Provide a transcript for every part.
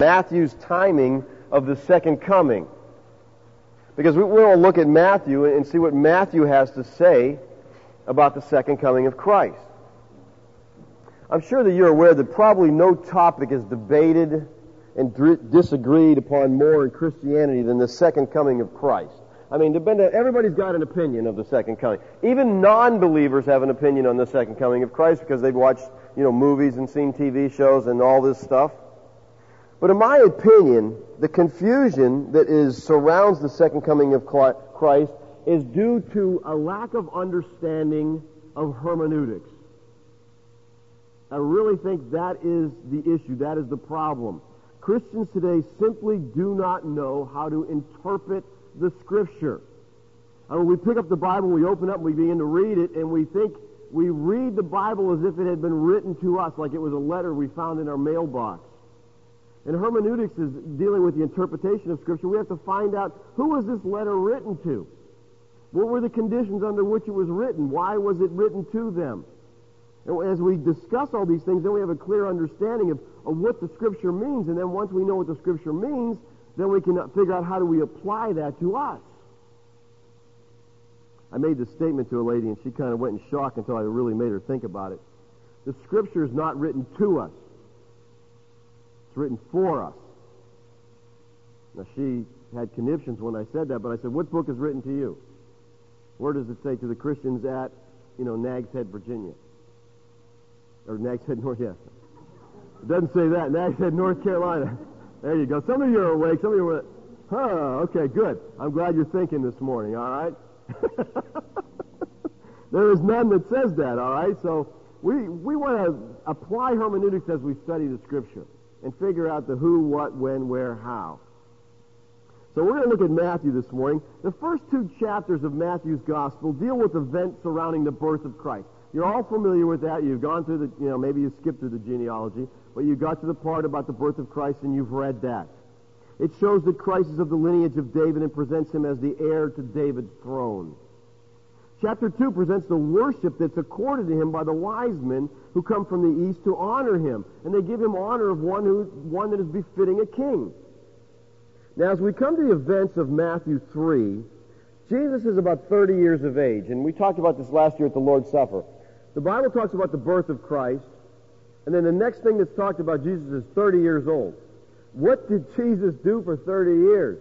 Matthew's timing of the second coming. Because we want to look at Matthew and see what Matthew has to say about the second coming of Christ. I'm sure that you're aware that probably no topic is debated and disagreed upon more in Christianity than the second coming of Christ. I mean, everybody's got an opinion of the second coming. Even non-believers have an opinion on the second coming of Christ because they've watched, movies and seen TV shows and all this stuff. But in my opinion, the confusion that surrounds the second coming of Christ is due to a lack of understanding of hermeneutics. I really think that is the issue. That is the problem. Christians today simply do not know how to interpret the Scripture. I mean, we pick up the Bible, we open up, and we begin to read it, and we think we read the Bible as if it had been written to us, like it was a letter we found in our mailbox. And hermeneutics is dealing with the interpretation of Scripture. We have to find out, who was this letter written to? What were the conditions under which it was written? Why was it written to them? And as we discuss all these things, then we have a clear understanding of what the Scripture means. And then once we know what the Scripture means, then we can figure out how do we apply that to us. I made this statement to a lady, and she kind of went in shock until I really made her think about it. The Scripture is not written to us. It's written for us. Now, she had conniptions when I said that, but I said, what book is written to you? Where does it say to the Christians at, Nags Head, Virginia? Or Nags Head, North, yes. It doesn't say that. Nags Head, North Carolina. There you go. Some of you are awake. Some of you are, okay, good. I'm glad you're thinking this morning, all right? There is none that says that, all right? So we want to apply hermeneutics as we study the Scripture and figure out the who, what, when, where, how. So we're going to look at Matthew this morning. The first two chapters of Matthew's Gospel deal with events surrounding the birth of Christ. You're all familiar with that. You've gone through maybe you skipped through the genealogy, but you got to the part about the birth of Christ and you've read that. It shows that Christ is of the lineage of David and presents him as the heir to David's throne. Chapter 2 presents the worship that's accorded to him by the wise men who come from the east to honor him. And they give him honor of one that is befitting a king. Now, as we come to the events of Matthew 3, Jesus is about 30 years of age. And we talked about this last year at the Lord's Supper. The Bible talks about the birth of Christ. And then the next thing that's talked about Jesus is 30 years old. What did Jesus do for 30 years?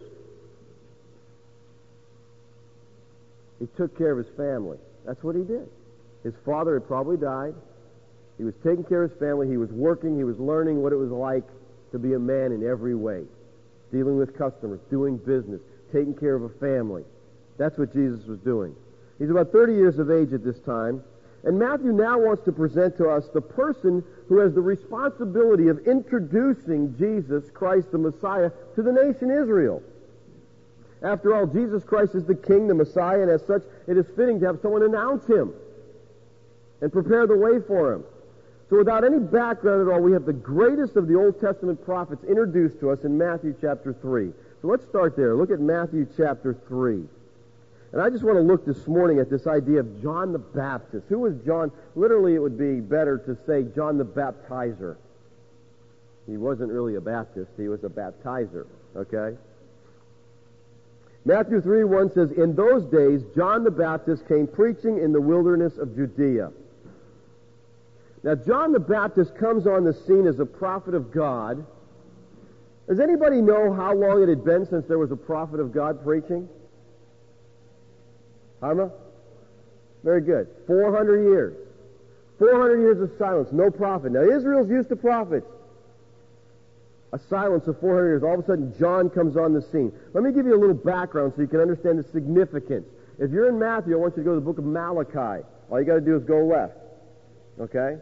He took care of his family. That's what he did. His father had probably died. He was taking care of his family. He was working. He was learning what it was like to be a man in every way. Dealing with customers, doing business, taking care of a family. That's what Jesus was doing. He's about 30 years of age at this time. And Matthew now wants to present to us the person who has the responsibility of introducing Jesus Christ, the Messiah, to the nation Israel. After all, Jesus Christ is the King, the Messiah, and as such, it is fitting to have someone announce him and prepare the way for him. So without any background at all, we have the greatest of the Old Testament prophets introduced to us in Matthew chapter 3. So let's start there. Look at Matthew chapter 3. And I just want to look this morning at this idea of John the Baptist. Who was John? Literally, it would be better to say John the Baptizer. He wasn't really a Baptist. He was a baptizer. Okay? Matthew 3:1 says, "In those days, John the Baptist came preaching in the wilderness of Judea." Now, John the Baptist comes on the scene as a prophet of God. Does anybody know how long it had been since there was a prophet of God preaching? Harma? Very good. 400 years. 400 years of silence. No prophet. Now, Israel's used to prophets. A silence of 400 years. All of a sudden, John comes on the scene. Let me give you a little background so you can understand the significance. If you're in Matthew, I want you to go to the book of Malachi. All you got to do is go left. Okay?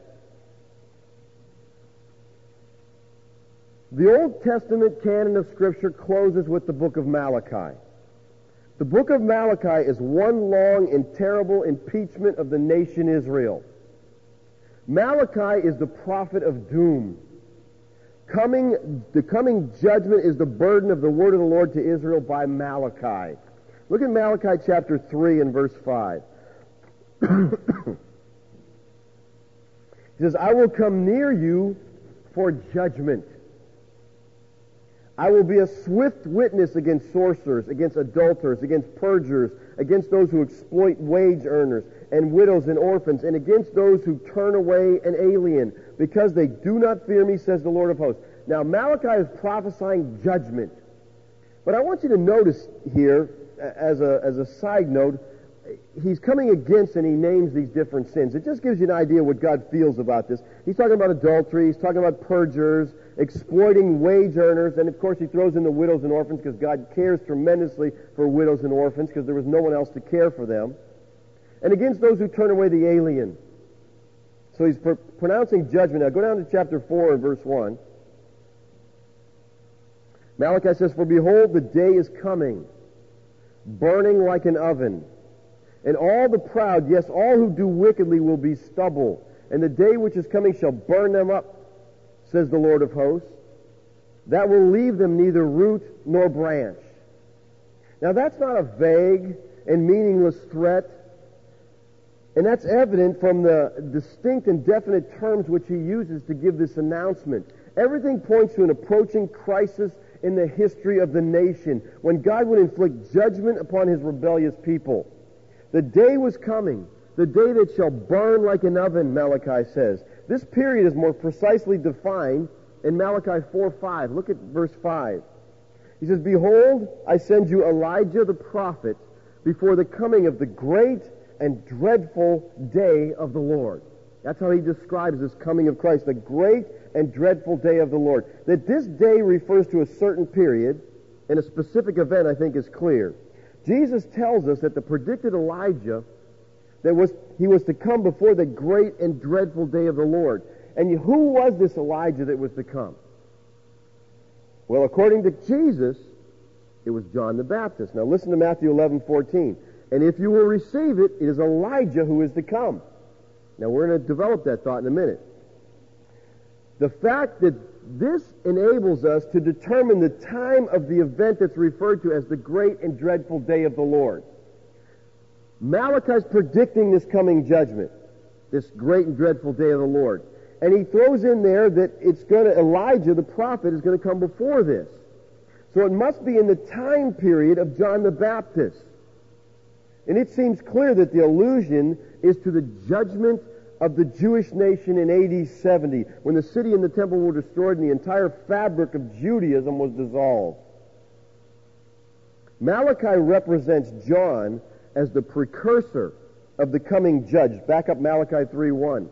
The Old Testament canon of Scripture closes with the book of Malachi. The book of Malachi is one long and terrible impeachment of the nation Israel. Malachi is the prophet of doom. The coming judgment is the burden of the word of the Lord to Israel by Malachi. Look at Malachi chapter 3 and verse 5. He says, "I will come near you for judgment." I will be a swift witness against sorcerers, against adulterers, against perjurers, against those who exploit wage earners and widows and orphans, and against those who turn away an alien, because they do not fear me, says the Lord of hosts. Now, Malachi is prophesying judgment. But I want you to notice here, as a side note, he's coming against and he names these different sins. It just gives you an idea what God feels about this. He's talking about adultery, he's talking about perjurers, exploiting wage earners, and of course he throws in the widows and orphans because God cares tremendously for widows and orphans because there was no one else to care for them. And against those who turn away the alien. So he's pronouncing judgment. Now go down to chapter 4 and verse 1. Malachi says, "For behold, the day is coming, burning like an oven. And all the proud, yes, all who do wickedly will be stubble. And the day which is coming shall burn them up, says the Lord of hosts. That will leave them neither root nor branch." Now that's not a vague and meaningless threat. And that's evident from the distinct and definite terms which he uses to give this announcement. Everything points to an approaching crisis in the history of the nation, when God would inflict judgment upon his rebellious people. The day was coming, the day that shall burn like an oven, Malachi says. This period is more precisely defined in Malachi 4:5. Look at verse 5. He says, "Behold, I send you Elijah the prophet before the coming of the great and dreadful day of the Lord." That's how he describes this coming of Christ, the great and dreadful day of the Lord. That this day refers to a certain period and a specific event, I think, is clear. Jesus tells us that the predicted Elijah, he was to come before the great and dreadful day of the Lord. And who was this Elijah that was to come? Well, according to Jesus, it was John the Baptist. Now listen to Matthew 11:14. "And if you will receive it, it is Elijah who is to come." Now we're going to develop that thought in a minute. The fact that this enables us to determine the time of the event that's referred to as the great and dreadful day of the Lord. Malachi's predicting this coming judgment, this great and dreadful day of the Lord. And he throws in there that Elijah, the prophet, is going to come before this. So it must be in the time period of John the Baptist. And it seems clear that the allusion is to the judgment of the Jewish nation in AD 70, when the city and the temple were destroyed and the entire fabric of Judaism was dissolved. Malachi represents John as the precursor of the coming judge. Back up Malachi 3:1.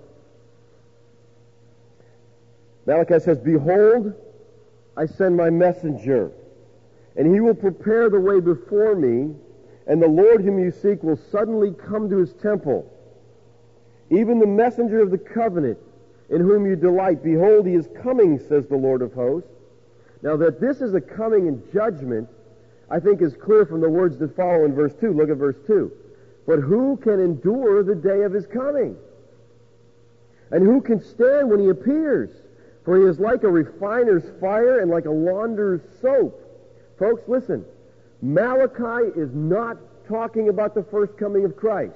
Malachi says, "Behold, I send my messenger, and he will prepare the way before me, and the Lord whom you seek will suddenly come to his temple. Even the messenger of the covenant, in whom you delight. Behold, he is coming, says the Lord of hosts." Now that this is a coming in judgment, I think is clear from the words that follow in verse 2. Look at verse 2. "But who can endure the day of his coming? And who can stand when he appears? For he is like a refiner's fire and like a launderer's soap." Folks, listen. Malachi is not talking about the first coming of Christ.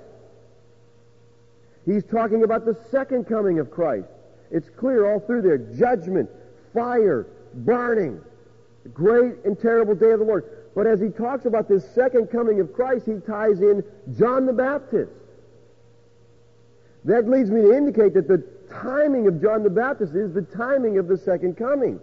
He's talking about the second coming of Christ. It's clear all through there. Judgment, fire, burning, the great and terrible day of the Lord. But as he talks about this second coming of Christ, he ties in John the Baptist. That leads me to indicate that the timing of John the Baptist is the timing of the second coming.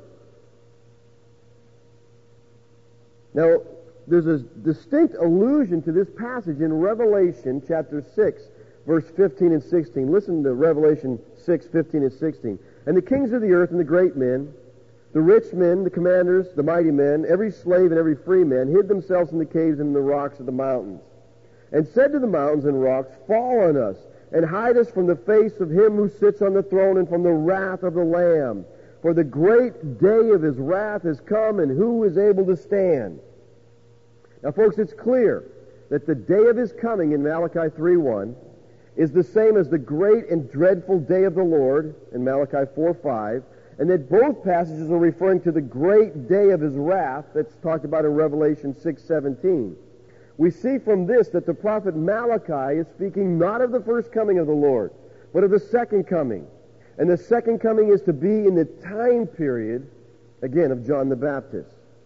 Now, there's a distinct allusion to this passage in Revelation chapter 6, verse 15 and 16. Listen to Revelation 6, 15 and 16. "And the kings of the earth and the great men, the rich men, the commanders, the mighty men, every slave and every free man, hid themselves in the caves and in the rocks of the mountains, and said to the mountains and rocks, Fall on us, and hide us from the face of him who sits on the throne and from the wrath of the Lamb. For the great day of his wrath has come, and who is able to stand?" Now, folks, it's clear that the day of his coming in Malachi 3:1 is the same as the great and dreadful day of the Lord in Malachi 4:5, and that both passages are referring to the great day of his wrath that's talked about in Revelation 6:17. We see from this that the prophet Malachi is speaking not of the first coming of the Lord, but of the second coming. And the second coming is to be in the time period, again, of John the Baptist.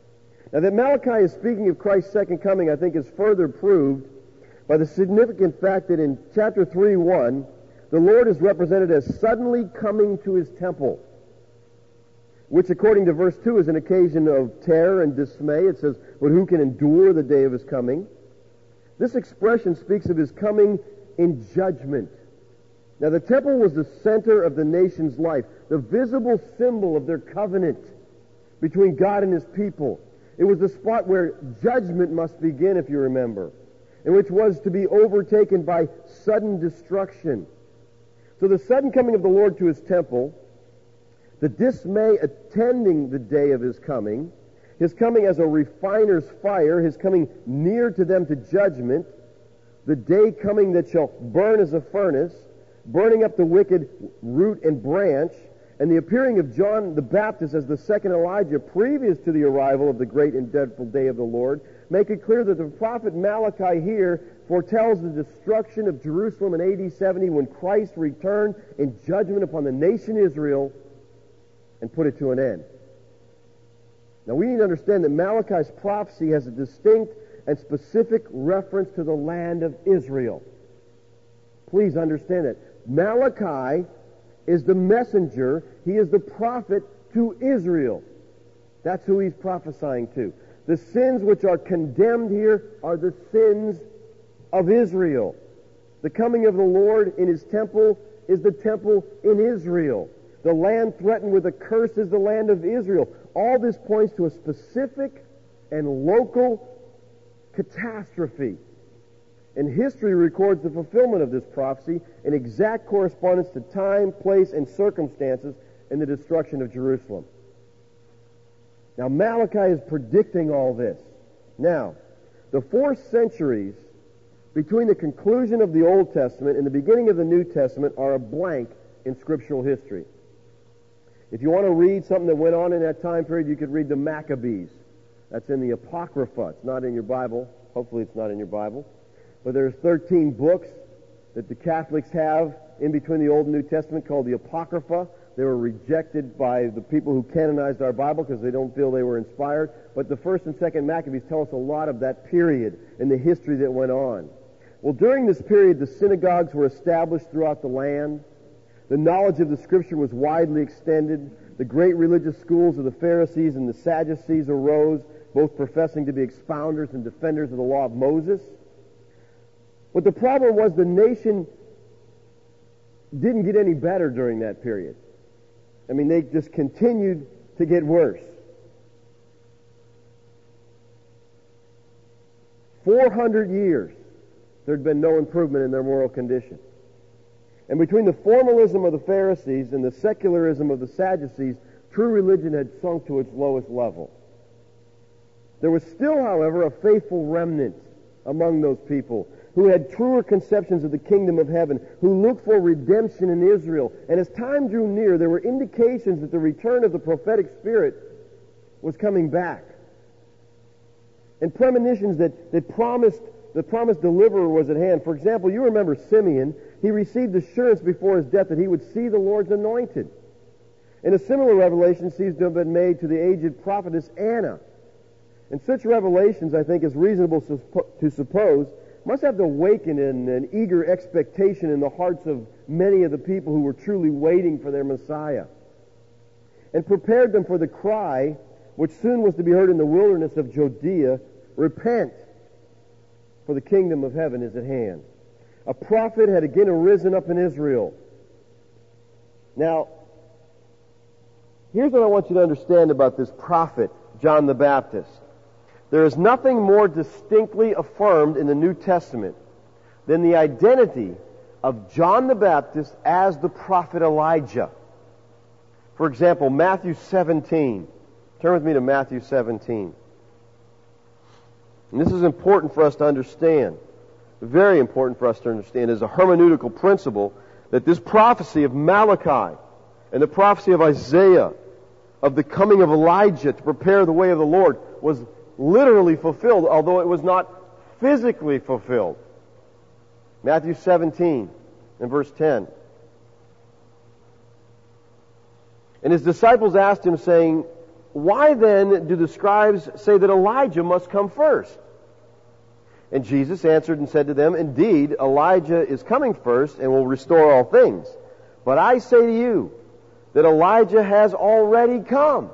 Now, that Malachi is speaking of Christ's second coming, I think, is further proved by the significant fact that in chapter 3:1, the Lord is represented as suddenly coming to his temple, which, according to verse 2, is an occasion of terror and dismay. It says, "But who can endure the day of his coming?" This expression speaks of his coming in judgment. Now, the temple was the center of the nation's life, the visible symbol of their covenant between God and his people. It was the spot where judgment must begin, if you remember, and which was to be overtaken by sudden destruction. So the sudden coming of the Lord to his temple, the dismay attending the day of his coming as a refiner's fire, his coming near to them to judgment, the day coming that shall burn as a furnace, burning up the wicked root and branch, and the appearing of John the Baptist as the second Elijah previous to the arrival of the great and dreadful day of the Lord, make it clear that the prophet Malachi here foretells the destruction of Jerusalem in AD 70 when Christ returned in judgment upon the nation Israel and put it to an end. Now we need to understand that Malachi's prophecy has a distinct and specific reference to the land of Israel. Please understand that. Malachi is the messenger. He is the prophet to Israel. That's who he's prophesying to. The sins which are condemned here are the sins of Israel. The coming of the Lord in his temple is the temple in Israel. The land threatened with a curse is the land of Israel. All this points to a specific and local catastrophe. And history records the fulfillment of this prophecy in exact correspondence to time, place, and circumstances in the destruction of Jerusalem. Now, Malachi is predicting all this. Now, the 4 centuries between the conclusion of the Old Testament and the beginning of the New Testament are a blank in scriptural history. If you want to read something that went on in that time period, you could read the Maccabees. That's in the Apocrypha. It's not in your Bible. Hopefully it's not in your Bible. But there's 13 books that the Catholics have in between the Old and New Testament called the Apocrypha. They were rejected by the people who canonized our Bible because they don't feel they were inspired. But the 1st and 2nd Maccabees tell us a lot of that period and the history that went on. Well, during this period, the synagogues were established throughout the land. The knowledge of the Scripture was widely extended. The great religious schools of the Pharisees and the Sadducees arose, both professing to be expounders and defenders of the law of Moses. But the problem was the nation didn't get any better during that period. I mean, they just continued to get worse. 400 years, there'd been no improvement in their moral condition. And between the formalism of the Pharisees and the secularism of the Sadducees, true religion had sunk to its lowest level. There was still, however, a faithful remnant among those people who had truer conceptions of the kingdom of heaven, who looked for redemption in Israel. And as time drew near, there were indications that the return of the prophetic spirit was coming back. And premonitions that the promised deliverer was at hand. For example, you remember Simeon. He received assurance before his death that he would see the Lord's anointed. And a similar revelation seems to have been made to the aged prophetess Anna. And such revelations, I think, is reasonable to suppose, must have awakened an eager expectation in the hearts of many of the people who were truly waiting for their Messiah, and prepared them for the cry which soon was to be heard in the wilderness of Judea, "Repent, for the kingdom of heaven is at hand." A prophet had again arisen up in Israel. Now, here's what I want you to understand about this prophet, John the Baptist. There is nothing more distinctly affirmed in the New Testament than the identity of John the Baptist as the prophet Elijah. For example, Matthew 17. Turn with me to Matthew 17. And this is important for us to understand. Very important for us to understand as a hermeneutical principle that this prophecy of Malachi and the prophecy of Isaiah of the coming of Elijah to prepare the way of the Lord was literally fulfilled, although it was not physically fulfilled. Matthew 17 and verse 10. "And his disciples asked him, saying, why then do the scribes say that Elijah must come first? And Jesus answered and said to them, indeed, Elijah is coming first and will restore all things. But I say to you that Elijah has already come.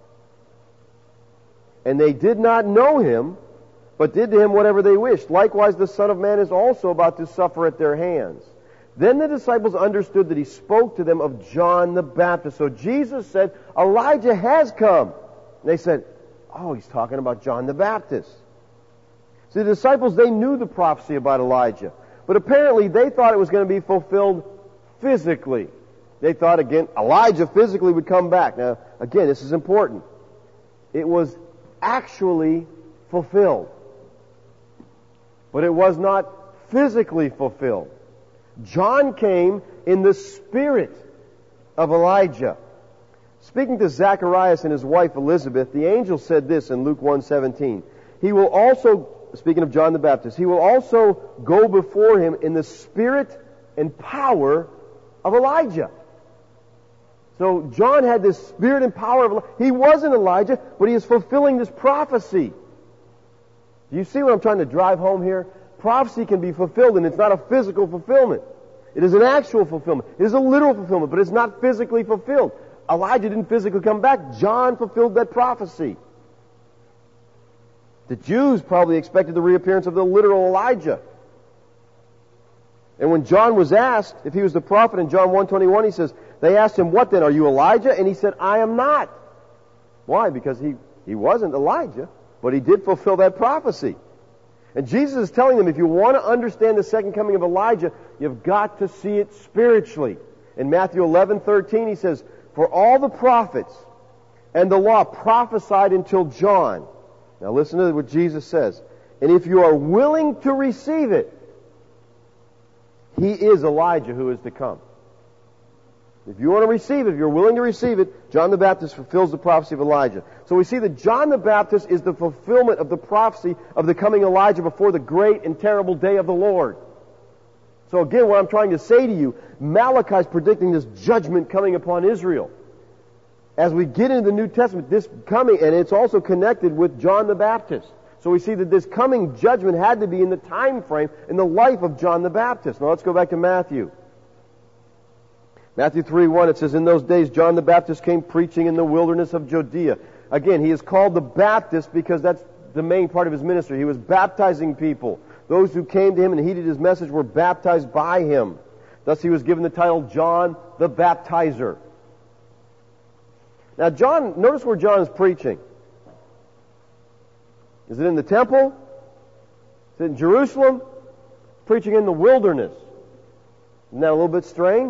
And they did not know him, but did to him whatever they wished. Likewise, the Son of Man is also about to suffer at their hands. Then the disciples understood that he spoke to them of John the Baptist. So Jesus said, Elijah has come. And they said, oh, he's talking about John the Baptist. See, the disciples, they knew the prophecy about Elijah. But apparently they thought it was going to be fulfilled physically. They thought, again, Elijah physically would come back. Now, again, this is important. It was actually fulfilled. But it was not physically fulfilled. John came in the spirit of Elijah. Speaking to Zacharias and his wife Elizabeth, the angel said this in Luke 1:17. He will also, speaking of John the Baptist, he will also go before him in the spirit and power of Elijah. So John had this spirit and power of Elijah. He wasn't Elijah, but he is fulfilling this prophecy. Do you see what I'm trying to drive home here? Prophecy can be fulfilled, and it's not a physical fulfillment. It is an actual fulfillment. It is a literal fulfillment, but it's not physically fulfilled. Elijah didn't physically come back. John fulfilled that prophecy. The Jews probably expected the reappearance of the literal Elijah. And when John was asked if he was the prophet in John 1:21, he says, they asked him, what then? Are you Elijah? And he said, I am not. Why? Because he wasn't Elijah, but he did fulfill that prophecy. And Jesus is telling them, if you want to understand the second coming of Elijah, you've got to see it spiritually. In Matthew 11:13, he says, for all the prophets and the law prophesied until John. Now listen to what Jesus says. And if you are willing to receive it, he is Elijah who is to come. If you want to receive it, if you're willing to receive it, John the Baptist fulfills the prophecy of Elijah. So we see that John the Baptist is the fulfillment of the prophecy of the coming Elijah before the great and terrible day of the Lord. So again, what I'm trying to say to you, Malachi is predicting this judgment coming upon Israel. As we get into the New Testament, this coming, and it's also connected with John the Baptist. So we see that this coming judgment had to be in the time frame, in the life of John the Baptist. Now let's go back to Matthew. Matthew 3:1, it says, in those days John the Baptist came preaching in the wilderness of Judea. Again, he is called the Baptist because that's the main part of his ministry. He was baptizing people. Those who came to him and heeded his message were baptized by him. Thus he was given the title John the Baptizer. Now John, notice where John is preaching. Is it in the temple? Is it in Jerusalem? Preaching in the wilderness. Isn't that a little bit strange?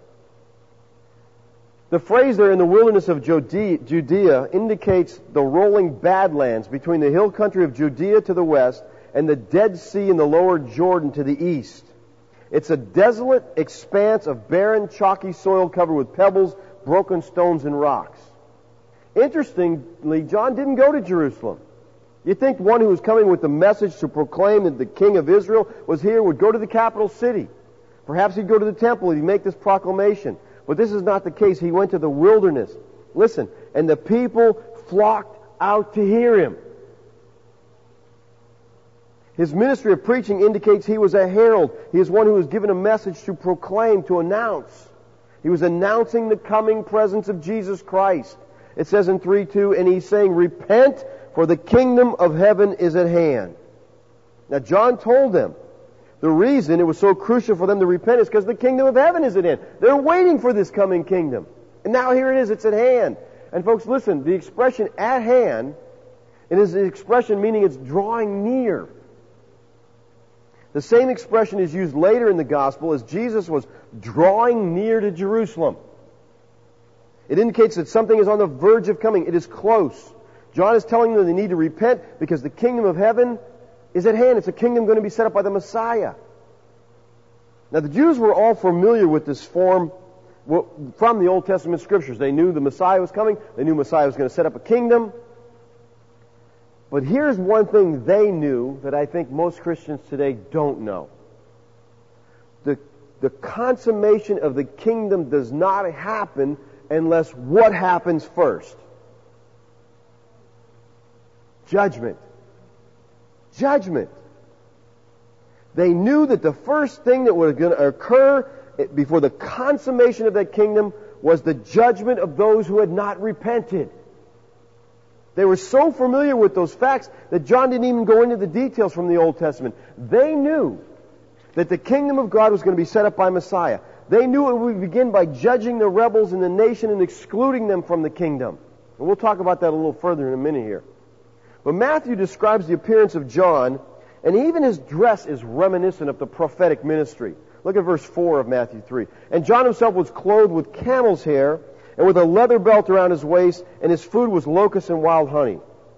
The phrase there, in the wilderness of Judea, indicates the rolling badlands between the hill country of Judea to the west and the Dead Sea and the lower Jordan to the east. It's a desolate expanse of barren, chalky soil covered with pebbles, broken stones, and rocks. Interestingly, John didn't go to Jerusalem. You think one who was coming with the message to proclaim that the King of Israel was here would go to the capital city. Perhaps he'd go to the temple and he'd make this proclamation. But this is not the case. He went to the wilderness. Listen, and the people flocked out to hear him. His ministry of preaching indicates he was a herald. He is one who was given a message to proclaim, to announce. He was announcing the coming presence of Jesus Christ. It says in 3:2, and he's saying, repent, for the kingdom of heaven is at hand. Now John told them, the reason it was so crucial for them to repent is because the kingdom of heaven is at hand. They're waiting for this coming kingdom. And now here it is, it's at hand. And folks, listen, the expression at hand, it is an expression meaning it's drawing near. The same expression is used later in the gospel as Jesus was drawing near to Jerusalem. It indicates that something is on the verge of coming. It is close. John is telling them they need to repent because the kingdom of heaven is at hand. It's a kingdom going to be set up by the Messiah. Now the Jews were all familiar with this form from the Old Testament Scriptures. They knew the Messiah was coming. They knew Messiah was going to set up a kingdom. But here's one thing they knew that I think most Christians today don't know. The consummation of the kingdom does not happen unless what happens first? Judgment. Judgment. They knew that the first thing that was going to occur before the consummation of that kingdom was the judgment of those who had not repented. They were so familiar with those facts that John didn't even go into the details from the Old Testament. They knew that the kingdom of God was going to be set up by Messiah. They knew it would begin by judging the rebels in the nation and excluding them from the kingdom. And we'll talk about that a little further in a minute here. But Matthew describes the appearance of John, and even his dress is reminiscent of the prophetic ministry. Look at verse 4 of Matthew 3. And John himself was clothed with camel's hair and with a leather belt around his waist, and his food was locusts and wild honey.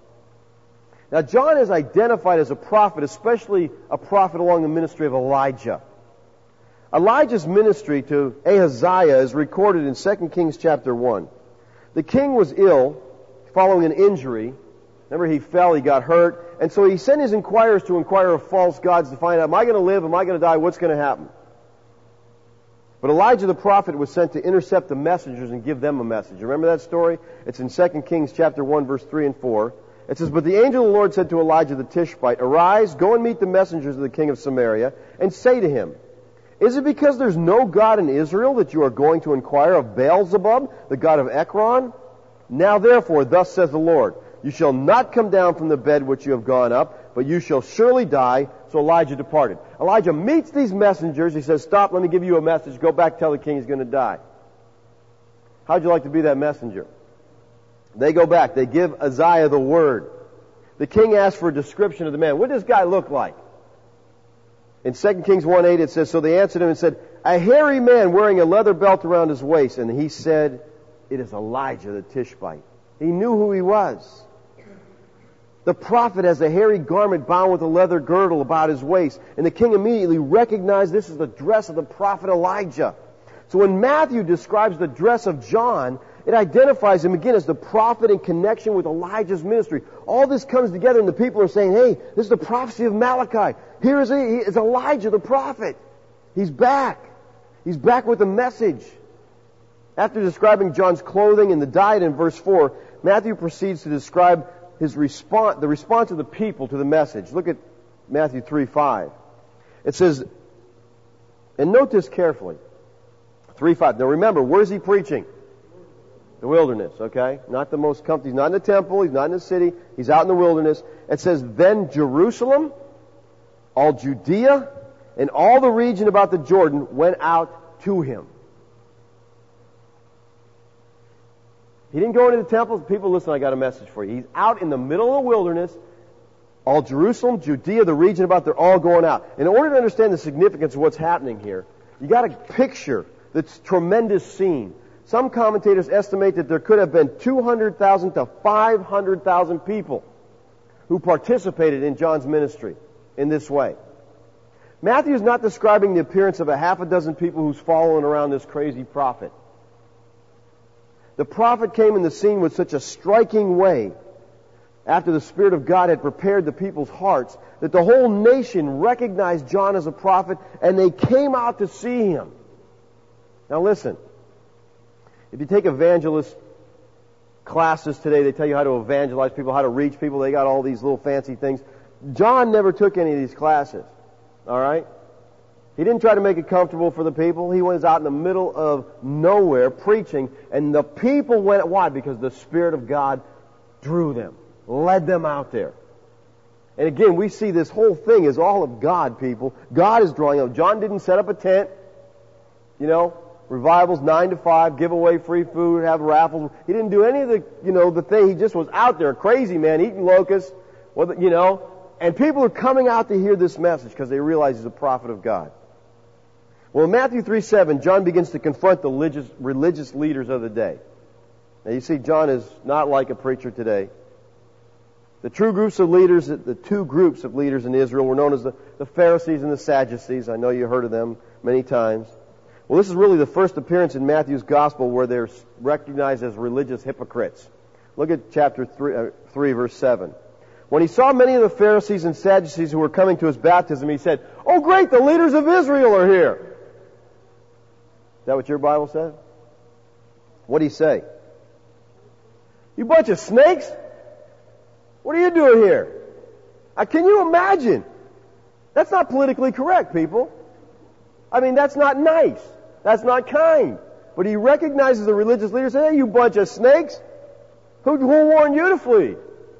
Now John is identified as a prophet, especially a prophet along the ministry of Elijah. Elijah's ministry to Ahaziah is recorded in 2 Kings chapter 1. The king was ill following an injury. Remember, he fell, he got hurt, and so he sent his inquirers to inquire of false gods to find out, am I going to live, am I going to die, what's going to happen? But Elijah the prophet was sent to intercept the messengers and give them a message. Remember that story? It's in 2 Kings chapter 1, verse 3 and 4. It says, But the angel of the Lord said to Elijah the Tishbite, Arise, go and meet the messengers of the king of Samaria, and say to him, Is it because there's no God in Israel that you are going to inquire of Beelzebub, the god of Ekron? Now therefore, thus says the Lord, You shall not come down from the bed which you have gone up, but you shall surely die. So Elijah departed. Elijah meets these messengers. He says, Stop, let me give you a message. Go back, tell the king he's going to die. How'd you like to be that messenger? They go back. They give Isaiah the word. The king asks for a description of the man. What does this guy look like? In 2 Kings 1:8 it says, So they answered him and said, A hairy man wearing a leather belt around his waist. And he said, It is Elijah the Tishbite. He knew who he was. The prophet has a hairy garment bound with a leather girdle about his waist. And the king immediately recognized this is the dress of the prophet Elijah. So when Matthew describes the dress of John, it identifies him again as the prophet in connection with Elijah's ministry. All this comes together and the people are saying, hey, this is the prophecy of Malachi. Here is Elijah the prophet. He's back. He's back with a message. After describing John's clothing and the diet in verse 4, Matthew proceeds to describe the response of the people to the message. Look at Matthew 3:5. It says, and note this carefully, 3:5. Now remember, where's he preaching? The wilderness, okay? Not the most comfortable. He's not in the temple. He's not in the city. He's out in the wilderness. It says, Then Jerusalem, all Judea, and all the region about the Jordan went out to him. He didn't go into the temple. People, listen, I got a message for you. He's out in the middle of the wilderness. All Jerusalem, Judea, the region about, they're all going out. In order to understand the significance of what's happening here, you got to picture this tremendous scene. Some commentators estimate that there could have been 200,000 to 500,000 people who participated in John's ministry in this way. Matthew is not describing the appearance of a half a dozen people who's following around this crazy prophet. The prophet came in the scene with such a striking way after the Spirit of God had prepared the people's hearts that the whole nation recognized John as a prophet and they came out to see him. Now listen, if you take evangelist classes today, they tell you how to evangelize people, how to reach people. They got all these little fancy things. John never took any of these classes. All right? He didn't try to make it comfortable for the people. He was out in the middle of nowhere preaching, and the people went. Why? Because the Spirit of God drew them, led them out there. And again, we see this whole thing is all of God, people. God is drawing them. John didn't set up a tent, revivals 9 to 5, give away free food, have raffles. He didn't do any of the thing. He just was out there, crazy man, eating locusts, and people are coming out to hear this message because they realize he's a prophet of God. Well, in Matthew 3:7, John begins to confront the religious leaders of the day. Now, you see, John is not like a preacher today. The two groups of leaders in Israel were known as the Pharisees and the Sadducees. I know you heard of them many times. Well, this is really the first appearance in Matthew's gospel where they're recognized as religious hypocrites. Look at chapter 3, verse 7. When he saw many of the Pharisees and Sadducees who were coming to his baptism, he said, "Oh, great, the leaders of Israel are here." Is that what your Bible says? What did he say? You bunch of snakes? What are you doing here? Can you imagine? That's not politically correct, people. I mean, that's not nice. That's not kind. But he recognizes the religious leaders and says, hey, you bunch of snakes. Who warned you to flee?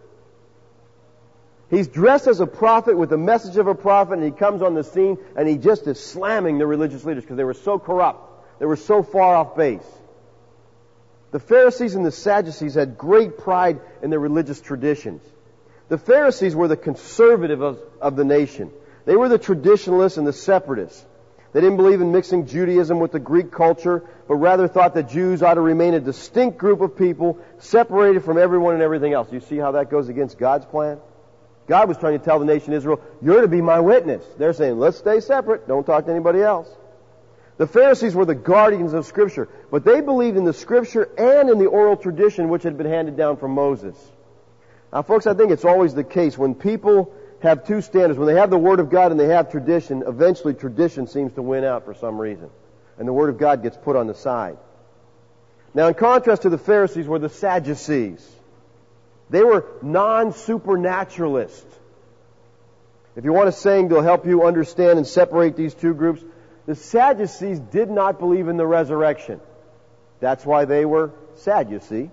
He's dressed as a prophet with the message of a prophet, and he comes on the scene, and he just is slamming the religious leaders because they were so corrupt. They were so far off base. The Pharisees and the Sadducees had great pride in their religious traditions. The Pharisees were the conservatives of the nation. They were the traditionalists and the separatists. They didn't believe in mixing Judaism with the Greek culture, but rather thought that Jews ought to remain a distinct group of people, separated from everyone and everything else. You see how that goes against God's plan? God was trying to tell the nation Israel, you're to be my witness. They're saying, let's stay separate. Don't talk to anybody else. The Pharisees were the guardians of Scripture, but they believed in the Scripture and in the oral tradition which had been handed down from Moses. Now, folks, I think it's always the case when people have two standards. When they have the Word of God and they have tradition, eventually tradition seems to win out for some reason. And the Word of God gets put on the side. Now, in contrast to the Pharisees were the Sadducees. They were non-supernaturalists. If you want a saying that'll help you understand and separate these two groups, the Sadducees did not believe in the resurrection. That's why they were sad, you see.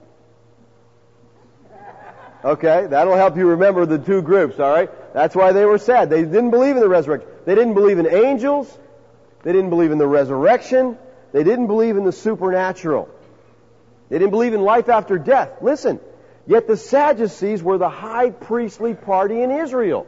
Okay, that'll help you remember the two groups, all right? That's why they were sad. They didn't believe in the resurrection. They didn't believe in angels. They didn't believe in the resurrection. They didn't believe in the supernatural. They didn't believe in life after death. Listen, yet the Sadducees were the high priestly party in Israel.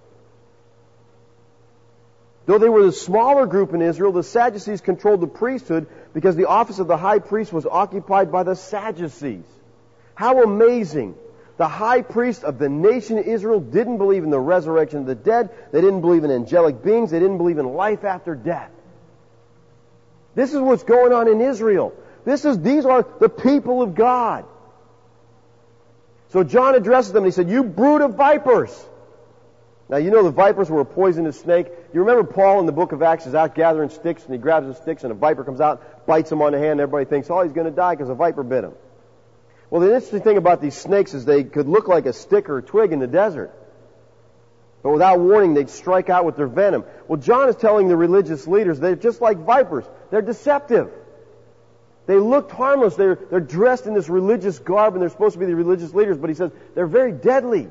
Though they were the smaller group in Israel, the Sadducees controlled the priesthood because the office of the high priest was occupied by the Sadducees. How amazing! The high priest of the nation of Israel didn't believe in the resurrection of the dead. They didn't believe in angelic beings. They didn't believe in life after death. This is what's going on in Israel. These are the people of God. So John addresses them and he said, you brood of vipers. Now, you know the vipers were a poisonous snake. You remember Paul in the book of Acts is out gathering sticks, and he grabs the sticks, and a viper comes out, bites him on the hand, and everybody thinks, oh, he's going to die because a viper bit him. Well, the interesting thing about these snakes is they could look like a stick or a twig in the desert. But without warning, they'd strike out with their venom. Well, John is telling the religious leaders they're just like vipers. They're deceptive. They looked harmless. They're dressed in this religious garb, and they're supposed to be the religious leaders, but he says they're very deadly.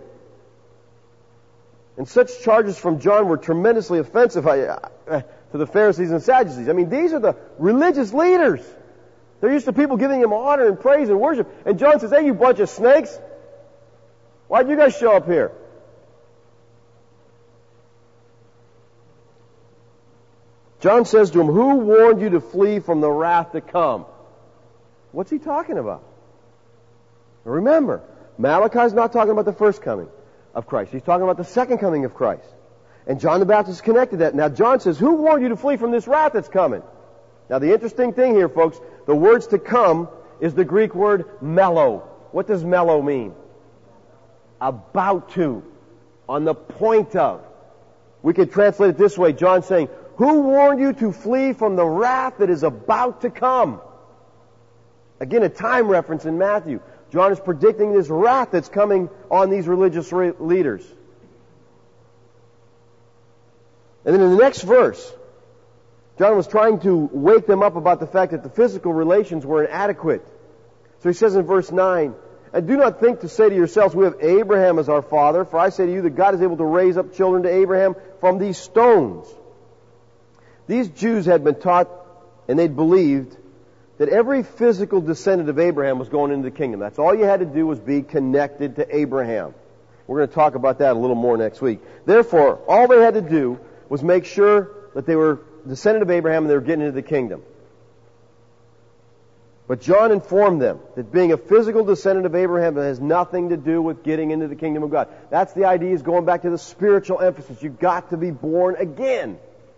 And such charges from John were tremendously offensive to the Pharisees and Sadducees. I mean, these are the religious leaders. They're used to people giving him honor and praise and worship. And John says, hey, you bunch of snakes, why'd you guys show up here? John says to him, who warned you to flee from the wrath to come? What's he talking about? Remember, Malachi's not talking about the first coming of Christ. He's talking about the second coming of Christ. And John the Baptist connected that. Now John says, who warned you to flee from this wrath that's coming? Now the interesting thing here, folks, the words to come is the Greek word mello. What does mello mean? About to. On the point of. We could translate it this way. John saying, who warned you to flee from the wrath that is about to come? Again, a time reference in Matthew. John is predicting this wrath that's coming on these religious leaders. And then in the next verse, John was trying to wake them up about the fact that the physical relations were inadequate. So he says in verse 9, and do not think to say to yourselves, we have Abraham as our father, for I say to you that God is able to raise up children to Abraham from these stones. These Jews had been taught, and they'd believed, that every physical descendant of Abraham was going into the kingdom. That's all you had to do was be connected to Abraham. We're going to talk about that a little more next week. Therefore, all they had to do was make sure that they were descendant of Abraham and they were getting into the kingdom. But John informed them that being a physical descendant of Abraham has nothing to do with getting into the kingdom of God. That's the idea, is going back to the spiritual emphasis. You've got to be born again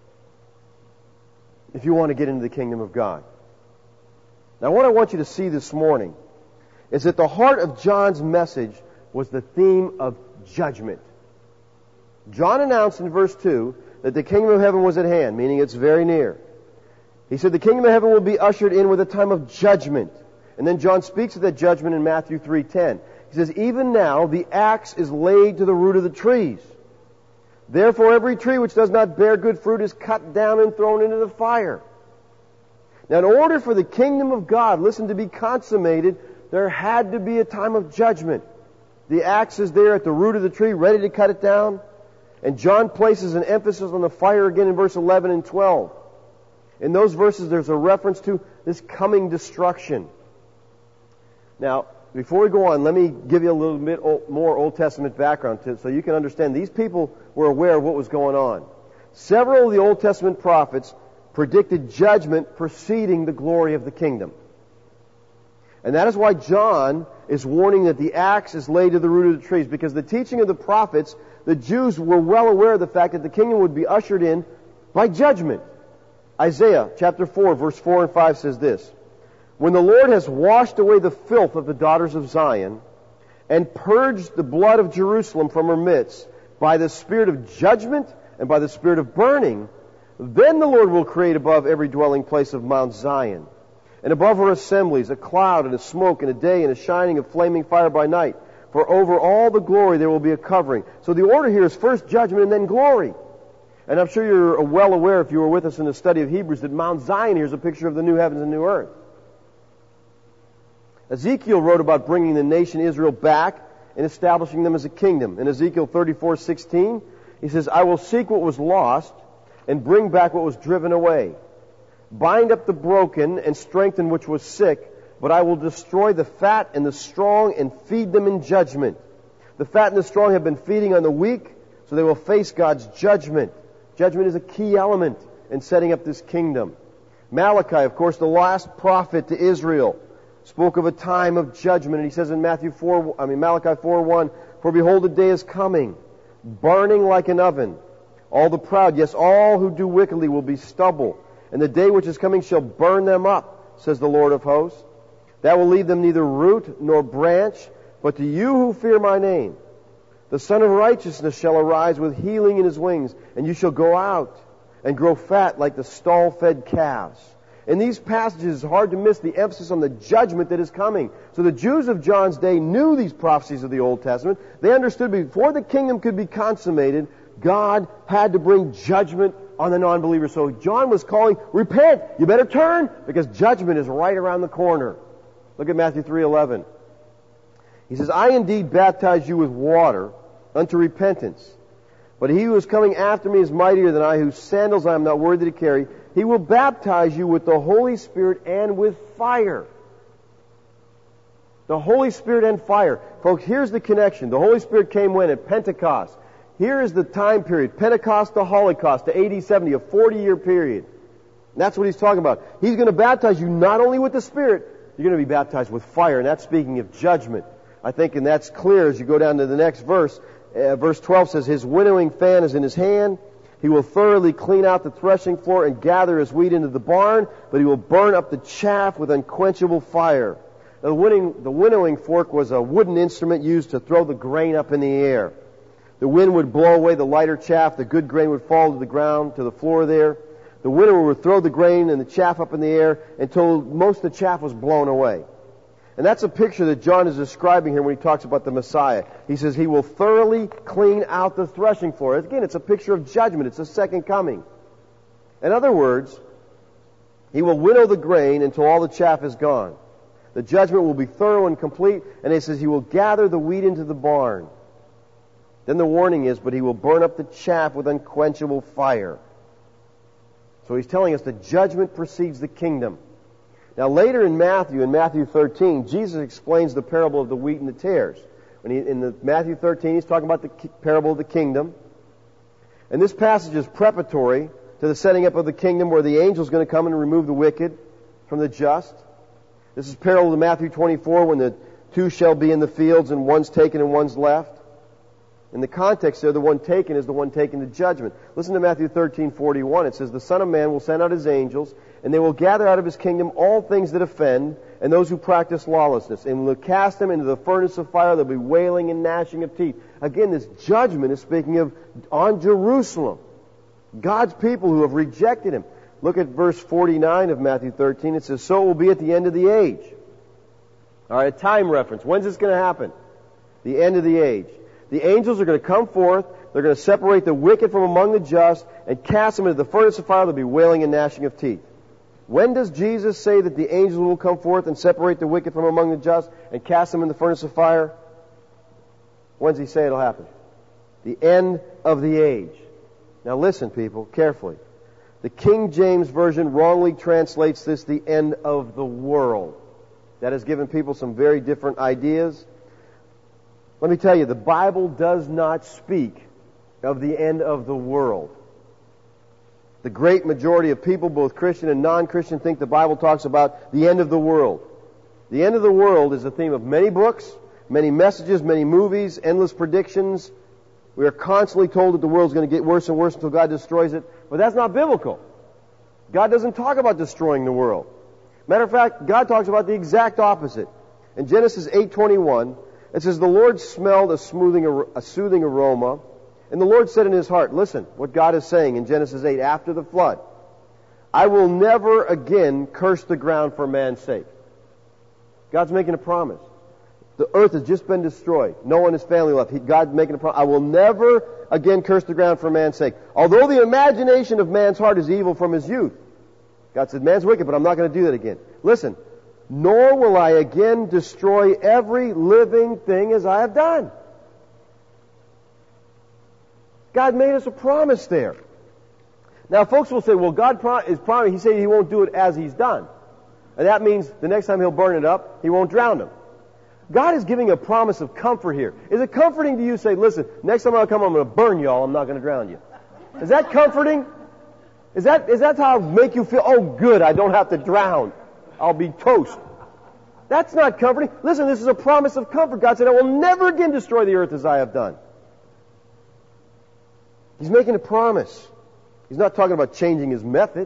if you want to get into the kingdom of God. Now, what I want you to see this morning is that the heart of John's message was the theme of judgment. John announced in verse 2 that the kingdom of heaven was at hand, meaning it's very near. He said the kingdom of heaven will be ushered in with a time of judgment. And then John speaks of that judgment in Matthew 3:10. He says, even now the axe is laid to the root of the trees. Therefore every tree which does not bear good fruit is cut down and thrown into the fire. Now in order for the kingdom of God, listen, to be consummated, there had to be a time of judgment. The axe is there at the root of the tree, ready to cut it down. And John places an emphasis on the fire again in verse 11 and 12. In those verses there's a reference to this coming destruction. Now, before we go on, let me give you a little bit more Old Testament background so you can understand. These people were aware of what was going on. Several of the Old Testament prophets predicted judgment preceding the glory of the kingdom. And that is why John is warning that the axe is laid to the root of the trees, because the teaching of the prophets, the Jews were well aware of the fact that the kingdom would be ushered in by judgment. Isaiah chapter 4, verse 4 and 5 says this, when the Lord has washed away the filth of the daughters of Zion and purged the blood of Jerusalem from her midst by the spirit of judgment and by the spirit of burning, then the Lord will create above every dwelling place of Mount Zion, and above her assemblies a cloud and a smoke and a day and a shining of flaming fire by night. For over all the glory there will be a covering. So the order here is first judgment and then glory. And I'm sure you're well aware, if you were with us in the study of Hebrews, that Mount Zion here is a picture of the new heavens and new earth. Ezekiel wrote about bringing the nation Israel back and establishing them as a kingdom. In Ezekiel 34:16, he says, I will seek what was lost and bring back what was driven away. Bind up the broken and strengthen which was sick, but I will destroy the fat and the strong and feed them in judgment. The fat and the strong have been feeding on the weak, so they will face God's judgment. Judgment is a key element in setting up this kingdom. Malachi, of course, the last prophet to Israel, spoke of a time of judgment, and he says in Malachi 4:1, for behold, the day is coming, burning like an oven. All the proud, yes, all who do wickedly will be stubble. And the day which is coming shall burn them up, says the Lord of hosts. That will leave them neither root nor branch, but to you who fear my name. The Son of Righteousness shall arise with healing in his wings, and you shall go out and grow fat like the stall-fed calves. In these passages, it's hard to miss the emphasis on the judgment that is coming. So the Jews of John's day knew these prophecies of the Old Testament. They understood before the kingdom could be consummated, God had to bring judgment on the non-believers. So John was calling, repent, you better turn, because judgment is right around the corner. Look at Matthew 3:11. He says, I indeed baptize you with water unto repentance. But he who is coming after me is mightier than I, whose sandals I am not worthy to carry. He will baptize you with the Holy Spirit and with fire. The Holy Spirit and fire. Folks, here's the connection. The Holy Spirit came when? At Pentecost. Here is the time period, Pentecost to Holocaust, to AD 70, a 40-year period. And that's what he's talking about. He's going to baptize you not only with the Spirit, you're going to be baptized with fire. And that's speaking of judgment. I think, and that's clear as you go down to the next verse. Verse 12 says, his winnowing fan is in his hand. He will thoroughly clean out the threshing floor and gather his wheat into the barn, but he will burn up the chaff with unquenchable fire. Now, the winnowing fork was a wooden instrument used to throw the grain up in the air. The wind would blow away the lighter chaff. The good grain would fall to the ground, to the floor there. The winnower would throw the grain and the chaff up in the air until most of the chaff was blown away. And that's a picture that John is describing here when he talks about the Messiah. He says he will thoroughly clean out the threshing floor. Again, it's a picture of judgment. It's a second coming. In other words, he will winnow the grain until all the chaff is gone. The judgment will be thorough and complete. And he says he will gather the wheat into the barn. Then the warning is, but he will burn up the chaff with unquenchable fire. So he's telling us that judgment precedes the kingdom. Now later in Matthew 13, Jesus explains the parable of the wheat and the tares. In Matthew 13, he's talking about the parable of the kingdom. And this passage is preparatory to the setting up of the kingdom where the angel is going to come and remove the wicked from the just. This is parallel to Matthew 24 when the two shall be in the fields and one's taken and one's left. In the context there, the one taken is the one taken to judgment. Listen to Matthew 13:41. It says, the Son of Man will send out his angels, and they will gather out of his kingdom all things that offend, and those who practice lawlessness, and will cast them into the furnace of fire. There'll be wailing and gnashing of teeth. Again, this judgment is speaking of on Jerusalem, God's people who have rejected him. Look at verse 49 of Matthew 13. It says, so it will be at the end of the age. All right, a time reference. When's this going to happen? The end of the age. The angels are going to come forth. They're going to separate the wicked from among the just and cast them into the furnace of fire. There'll be wailing and gnashing of teeth. When does Jesus say that the angels will come forth and separate the wicked from among the just and cast them in the furnace of fire? When does he say it'll happen? The end of the age. Now listen, people, carefully. The King James Version wrongly translates this the end of the world. That has given people some very different ideas. Let me tell you, the Bible does not speak of the end of the world. The great majority of people, both Christian and non-Christian, think the Bible talks about the end of the world. The end of the world is the theme of many books, many messages, many movies, endless predictions. We are constantly told that the world's going to get worse and worse until God destroys it. But that's not biblical. God doesn't talk about destroying the world. Matter of fact, God talks about the exact opposite. In Genesis 8:21, it says, "The Lord smelled a soothing aroma, and the Lord said in his heart," listen, what God is saying in Genesis 8, after the flood, "I will never again curse the ground for man's sake." God's making a promise. The earth has just been destroyed. No one is family left. God's making a promise. "I will never again curse the ground for man's sake. Although the imagination of man's heart is evil from his youth." God said, man's wicked, but I'm not going to do that again. Listen, "Nor will I again destroy every living thing as I have done." God made us a promise there. Now, folks will say, well, God is promising. He said he won't do it as he's done. And that means the next time he'll burn it up, he won't drown them. God is giving a promise of comfort here. Is it comforting to you to say, listen, next time I come, I'm going to burn y'all, I'm not going to drown you? Is that comforting? Is that how it make you feel? Oh, good, I don't have to drown. I'll be toast. That's not comforting. Listen, this is a promise of comfort. God said, "I will never again destroy the earth as I have done." He's making a promise. He's not talking about changing his method.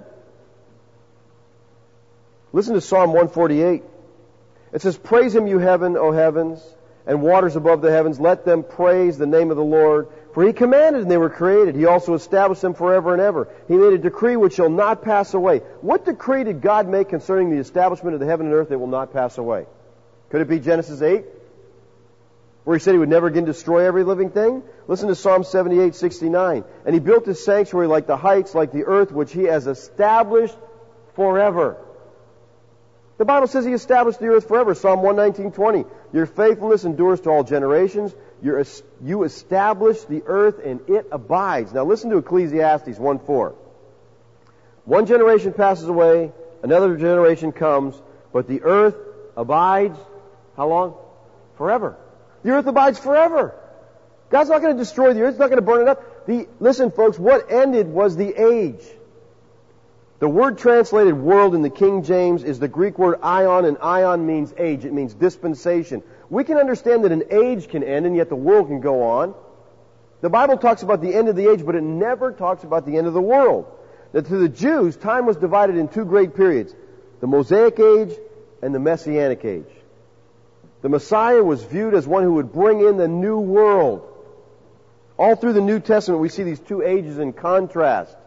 Listen to Psalm 148. It says, "Praise him, you heaven, O heavens, and waters above the heavens. Let them praise the name of the Lord. For he commanded and they were created. He also established them forever and ever. He made a decree which shall not pass away." What decree did God make concerning the establishment of the heaven and earth that will not pass away? Could it be Genesis 8? Where he said he would never again destroy every living thing? Listen to Psalm 78:69. "And he built his sanctuary like the heights, like the earth, which he has established forever." The Bible says he established the earth forever. Psalm 119:20. "Your faithfulness endures to all generations. You establish the earth and it abides." Now listen to Ecclesiastes 1:4. "One generation passes away, another generation comes, but the earth abides," how long? Forever. The earth abides forever. God's not going to destroy the earth. He's not going to burn it up. Listen, folks, what ended was the age. The word translated world in the King James is the Greek word aion, and aion means age. It means dispensation. We can understand that an age can end, and yet the world can go on. The Bible talks about the end of the age, but it never talks about the end of the world. That to the Jews, time was divided in two great periods, the Mosaic age and the Messianic age. The Messiah was viewed as one who would bring in the new world. All through the New Testament, we see these two ages in contrast.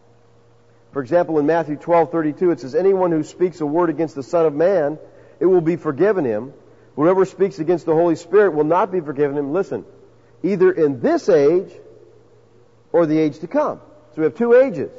For example, in Matthew 12:32, it says, "Anyone who speaks a word against the Son of Man, it will be forgiven him. Whoever speaks against the Holy Spirit will not be forgiven him." Listen, either in this age or the age to come. So we have two ages.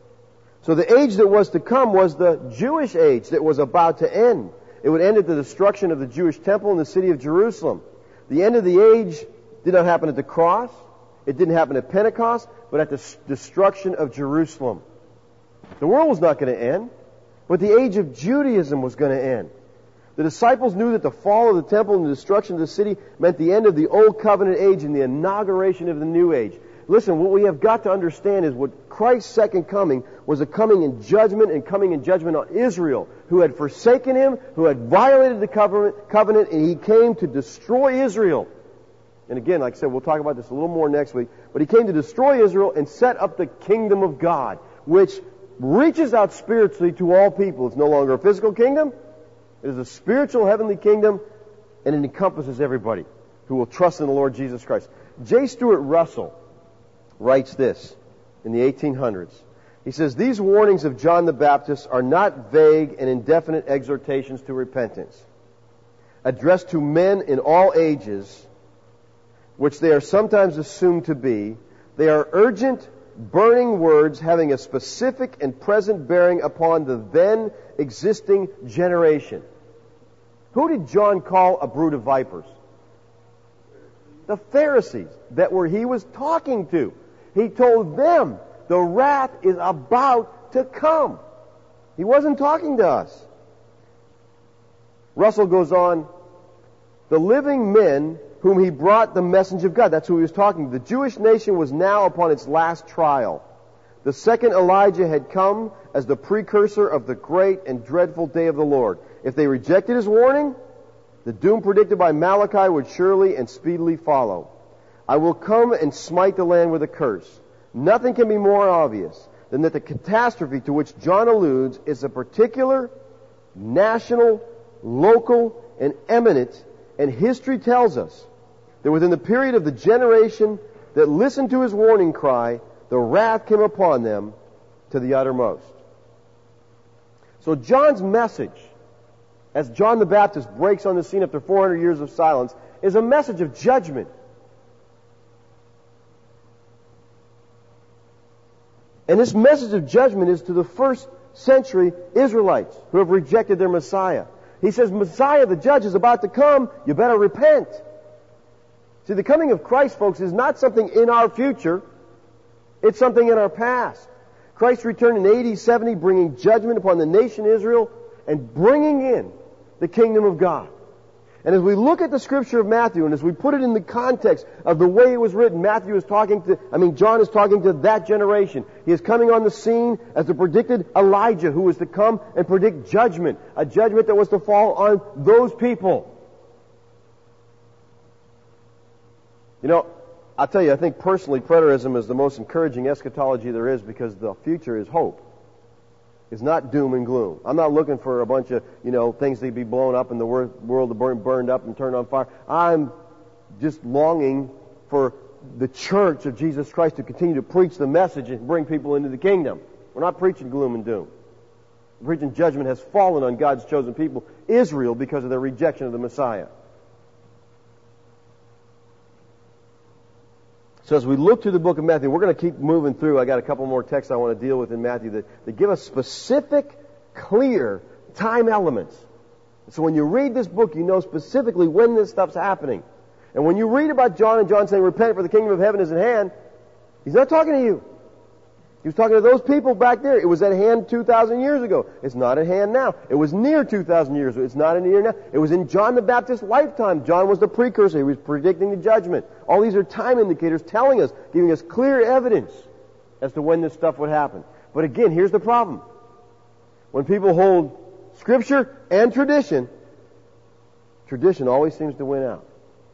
So the age that was to come was the Jewish age that was about to end. It would end at the destruction of the Jewish temple in the city of Jerusalem. The end of the age did not happen at the cross. It didn't happen at Pentecost, but at the destruction of Jerusalem. The world was not going to end, but the age of Judaism was going to end. The disciples knew that the fall of the temple and the destruction of the city meant the end of the old covenant age and the inauguration of the new age. Listen, what we have got to understand is what Christ's second coming was a coming in judgment and coming in judgment on Israel, who had forsaken him, who had violated the covenant, and he came to destroy Israel. And again, like I said, we'll talk about this a little more next week, but he came to destroy Israel and set up the kingdom of God, which reaches out spiritually to all people. It's no longer a physical kingdom. It is a spiritual heavenly kingdom, and it encompasses everybody who will trust in the Lord Jesus Christ. J. Stuart Russell writes this in the 1800s. He says, "These warnings of John the Baptist are not vague and indefinite exhortations to repentance. Addressed to men in all ages, which they are sometimes assumed to be. They are urgent, burning words having a specific and present bearing upon the then existing generation. Who did John call a brood of vipers? The Pharisees that he was talking to. He told them the wrath is about to come. He wasn't talking to us. Russell goes on, the living men whom he brought the message of God. That's who he was talking to. The Jewish nation was now upon its last trial. The second Elijah had come as the precursor of the great and dreadful day of the Lord. If they rejected his warning, the doom predicted by Malachi would surely and speedily follow. I will come and smite the land with a curse. Nothing can be more obvious than that the catastrophe to which John alludes is a particular, national, local, and eminent, and history tells us that within the period of the generation that listened to his warning cry, the wrath came upon them to the uttermost. So John's message, as John the Baptist breaks on the scene after 400 years of silence, is a message of judgment. And this message of judgment is to the first century Israelites who have rejected their Messiah. He says, Messiah, the judge, is about to come. You better repent. See, the coming of Christ, folks, is not something in our future. It's something in our past. Christ returned in AD 70, bringing judgment upon the nation Israel and bringing in the kingdom of God. And as we look at the scripture of Matthew, and as we put it in the context of the way it was written, John is talking to that generation. He is coming on the scene as the predicted Elijah who was to come and predict judgment, a judgment that was to fall on those people. You know, I'll tell you, I think personally preterism is the most encouraging eschatology there is because the future is hope. It's not doom and gloom. I'm not looking for a bunch of, things to be blown up and the world to burn burned up and turned on fire. I'm just longing for the church of Jesus Christ to continue to preach the message and bring people into the kingdom. We're not preaching gloom and doom. We're preaching judgment has fallen on God's chosen people, Israel, because of their rejection of the Messiah. So as we look through the book of Matthew, we're going to keep moving through. I got a couple more texts I want to deal with in Matthew that give us specific, clear time elements. So when you read this book, you know specifically when this stuff's happening. And when you read about John and John saying, repent for the kingdom of heaven is at hand, he's not talking to you. He was talking to those people back there. It was at hand 2,000 years ago. It's not at hand now. It was near 2,000 years ago. It's not in here now. It was in John the Baptist's lifetime. John was the precursor. He was predicting the judgment. All these are time indicators telling us, giving us clear evidence as to when this stuff would happen. But again, here's the problem. When people hold Scripture and tradition always seems to win out.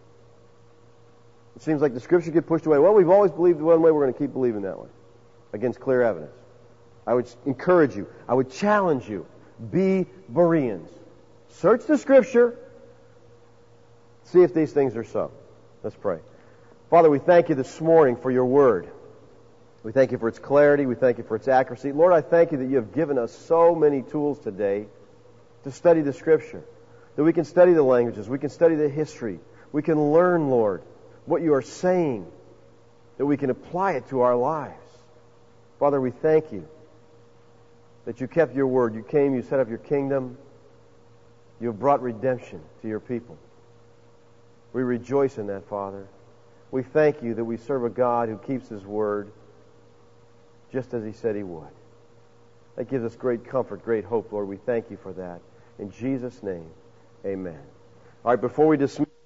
It seems like the Scripture get pushed away. Well, we've always believed one way. We're going to keep believing that way. Against clear evidence. I would encourage you. I would challenge you. Be Bereans. Search the Scripture. See if these things are so. Let's pray. Father, we thank you this morning for your word. We thank you for its clarity. We thank you for its accuracy. Lord, I thank you that you have given us so many tools today to study the Scripture. That we can study the languages. We can study the history. We can learn, Lord, what you are saying. That we can apply it to our lives. Father, we thank you that you kept your word. You came, you set up your kingdom. You have brought redemption to your people. We rejoice in that, Father. We thank you that we serve a God who keeps his word just as he said he would. That gives us great comfort, great hope, Lord. We thank you for that. In Jesus' name, amen. All right, before we dismiss...